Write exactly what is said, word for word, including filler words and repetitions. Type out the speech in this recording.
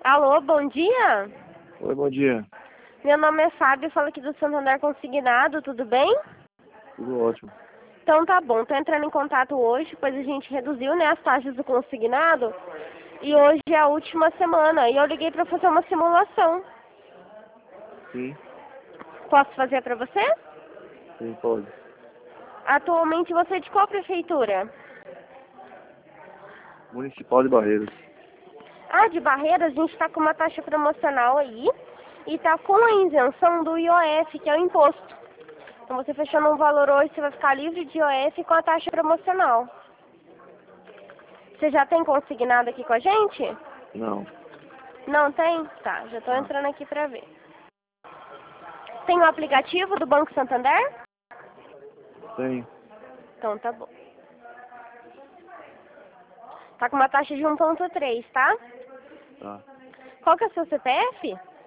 Alô, bom dia. Oi, bom dia. Meu nome é Fábio, falo aqui do Santander Consignado, tudo bem? Tudo ótimo. Então tá bom, tô entrando em contato hoje, pois a gente reduziu, né, as taxas do consignado. E hoje é a última semana e eu liguei para fazer uma simulação. Sim, Posso fazer para você? sim, pode. Atualmente você é de qual prefeitura? Municipal de Barreiras. Ah, de Barreiras, a gente está com uma taxa promocional aí e está com a isenção do I O F, que é o imposto. Então você fechando um valor hoje, você vai ficar livre de I O F com a taxa promocional. Você já tem consignado aqui com a gente? Não, Não tem? Tá, já estou não. entrando aqui para ver. Tem o aplicativo do Banco Santander? Tem. Então tá bom. Tá com uma taxa de um ponto três, tá? Tá. Qual que é o seu C P F?